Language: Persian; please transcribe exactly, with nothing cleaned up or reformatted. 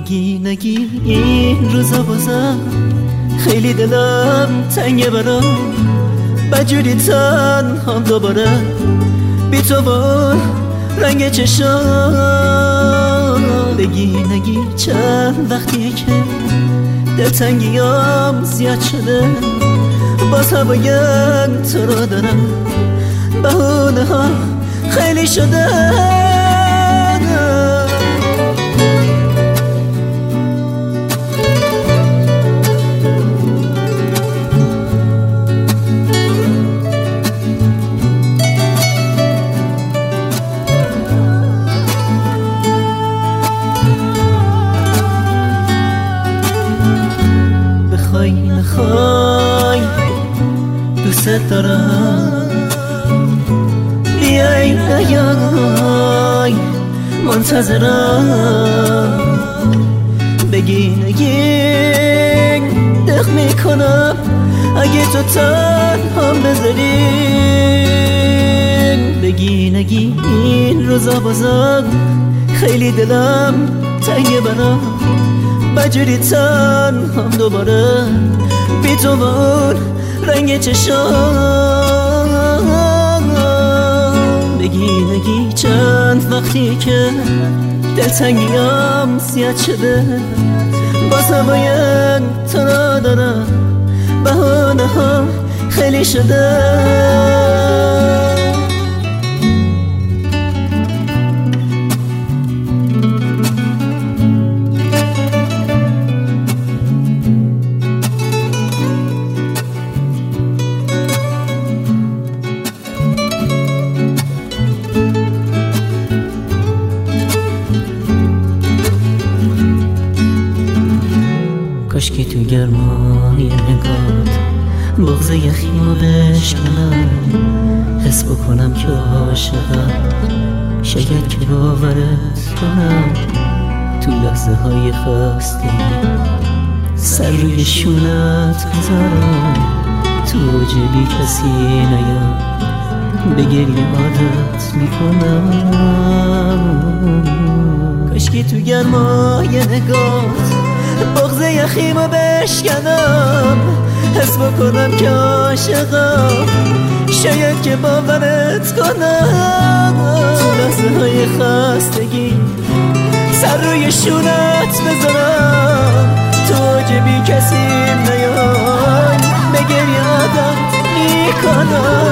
نگی نگی این روزا بازم خیلی دلم تنگه برام بجوری تنهام دوباره بی تو با رنگ چشام. بگی نگی چند وقتیه که دلتنگیام زیاد شده باز هوایم تو را دارم بهونه ها خیلی شده. بخوای نخوای دوست دارم بیای نیای منتظرم. بگی نگی دق میکنم اگه تو تنهام بذاری. بگی نگی این روزا بازم خیلی دلم تنگه برام بجوری تنهام دوباره بی تو با اون رنگ چشام. بگی نگی چند وقتی که دلتنگیام زیاد شده باز هوایم تو را دارم بهونه ها خیلی شده. کاشکی تو گرمای نگات بغض یخیمو بشکنم حس بکنم که عاشقم شاید که باورت کنم تو لحظه های خستگی سر روی شونت بذارم تو اوج بی کسی نیام به گریه عادت میکنم. کاشکی تو گرمای نگات بغض یخیمو بشکنم حس بکنم که عاشقم شاید که باورت کنم تو لحظه های خستگی سر روی شونت بذارم تو اوج بی کسی نیام به گریه عادت میکنم.